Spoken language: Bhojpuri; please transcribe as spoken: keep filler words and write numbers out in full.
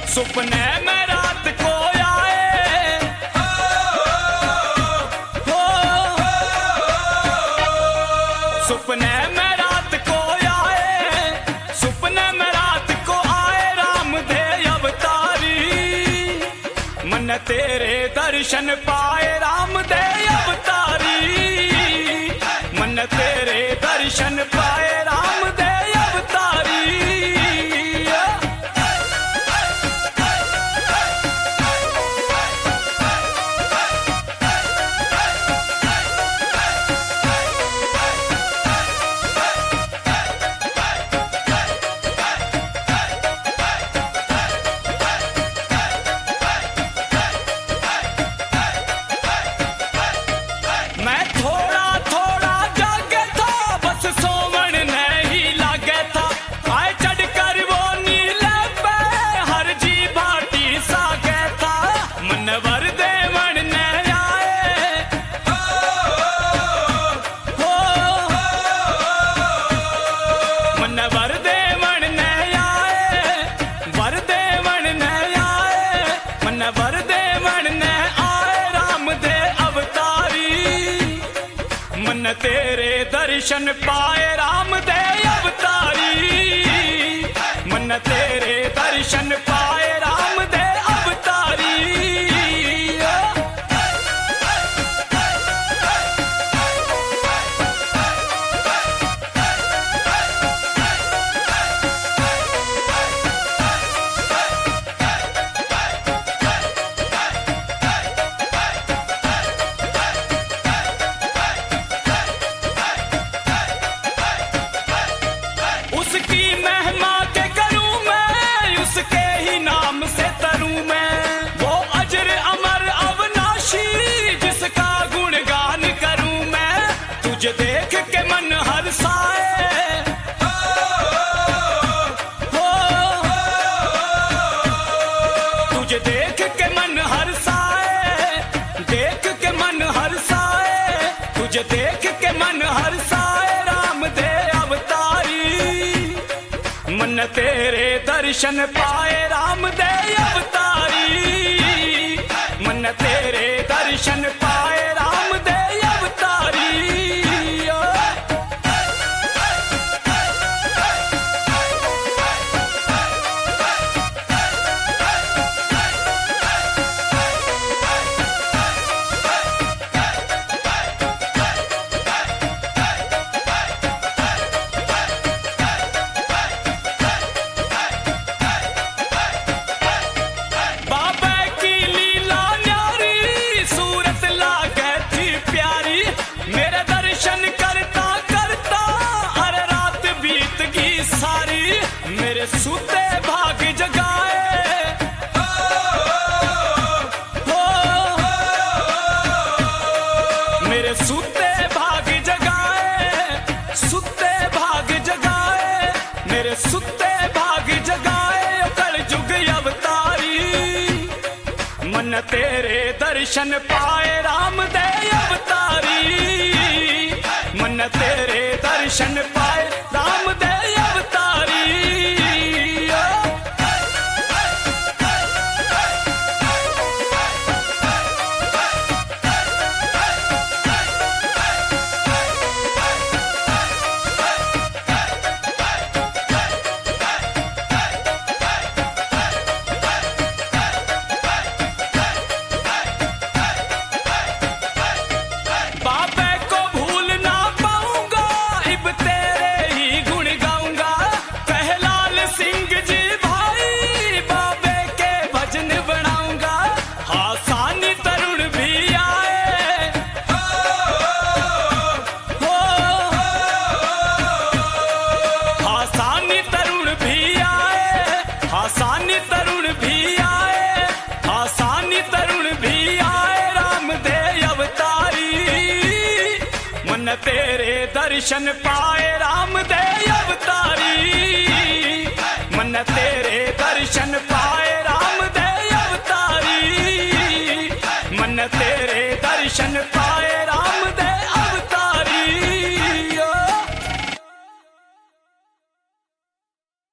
सुपने में रात को आए हो, सुपने में रात को आए, सुपने में रात को आए राम दे अवतारी। मन तेरे दर्शन पाए राम दे अवतारी, मन तेरे दर्शन पाए राम दे अवतारी। मैं थोड़ा थोड़ा जागे था, बस सोवन नहीं लागे था। आए चढ़कर वो नीले पे हर जी भाटी सा गया था। मनवर देवन ने आए हो, हो, मनवर देवन ने आए, वर देवन ने आए, मनवर देवन ने आए राम दे अवतारी। मन तेरे दर्शन पाए राम दे अवतारी, मन तेरे दर्शन पाए राम दे अवतारी। उसकी महिमा के करूं मैं, उसके ही नाम से तरूं मैं। वो अजर अमर अविनाशी, जिसका गुणगान करूं मैं। तुझे देख के मन हर्षाए हो, हो, तुझे देख के मन हर्षाए, देख के मन हर्षाए, तुझे देख के मन हर्षाए राम दे अवतारी। मन तेरे दर्शन पाए राम दे अवतारी, मन तेरे दर्शन पाए राम दे अवतारी। बाबा की लीला न्यारी, सूरत लागे थी प्यारी। मेरे दर्शन करता करता हर रात बीत गई सारी। मेरे सूते भाग जगाए हो, हो, मेरे सूते भाग जगाए, सुते भाग जगाए, मेरे सुते भाग जगाए कल जुग अवतारी। मन तेरे दर्शन पाए राम दे अवतारी, मन तेरे दर्शन पाए राम दे अवतारी। बाबे को भूल ना पाऊंगा, इब तेरे ही गुण गाऊंगा। कहलाल सिंह जी भाई, बाबे के भजन बनाऊंगा। हासानी तरुण भी आए हो, हो, हासानी तरुण भी आए, हासानी तरुण भी आए, हासानी तरुण भी आए राम दे अवतारी। मन तेरे दर्शन पाए राम दे अवतारी, मन तेरे दर्शन पाए राम दे अवतारी, मन तेरे दर्शन पाए।